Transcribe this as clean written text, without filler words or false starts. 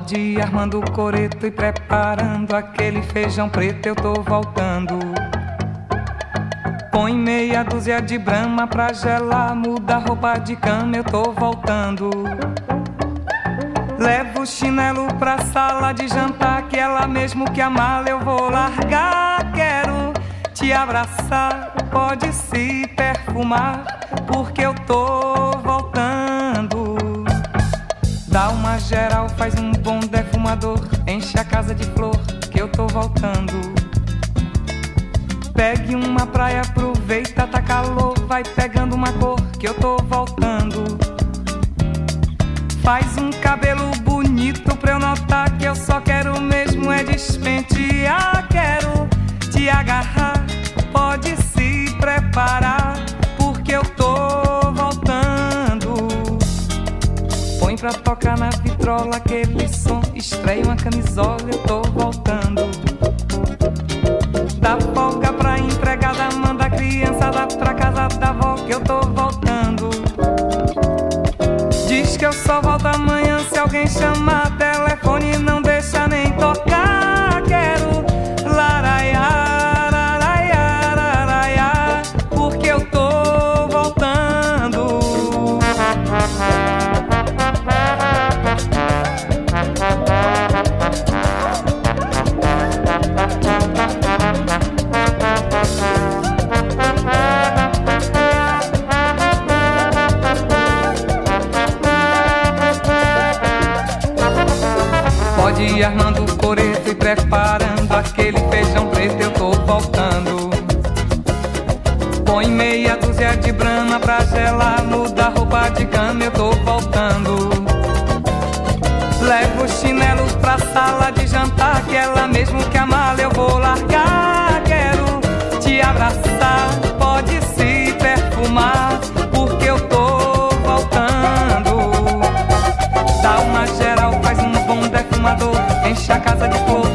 Pode ir armando o coreto e preparando aquele feijão preto, eu tô voltando. Põe meia dúzia de brama pra gelar, muda a roupa de cama, eu tô voltando. Levo o chinelo pra sala de jantar, que ela mesmo que a mala eu vou largar. Quero te abraçar, pode se perfumar, porque eu tô voltando. Dá uma geral, faz um bom defumador, enche a casa de flor, que eu tô voltando. Pegue uma praia, aproveita, tá calor, vai pegando uma cor, que eu tô voltando. Faz um cabelo bonito pra eu notar que eu só quero mesmo é despentear. Quero te agarrar, pode se preparar, porque eu tô voltando. Põe pra tocar na vitrola aquele som, estreia uma camisola, eu tô voltando. Dá folga pra empregada, manda a criançada pra casa da avó, que eu tô voltando. Diz que eu só volto amanhã, se alguém chamar telefone não deixa nem tocar. Quero laraiar, laraiar, laraiar, porque eu tô voltando. Pode ir armando o coreto e preparando aquele feijão preto, eu tô voltando. Põe meia dúzia de brama pra gelar, muda a roupa de cama, eu tô voltando. Levo o chinelo pra sala de jantar, que ela mesmo que a mala eu vou largar. Quero te abraçar, pode se perfumar, porque eu tô voltando. Dá uma geral, faz um bom defumador, enche a casa de flor,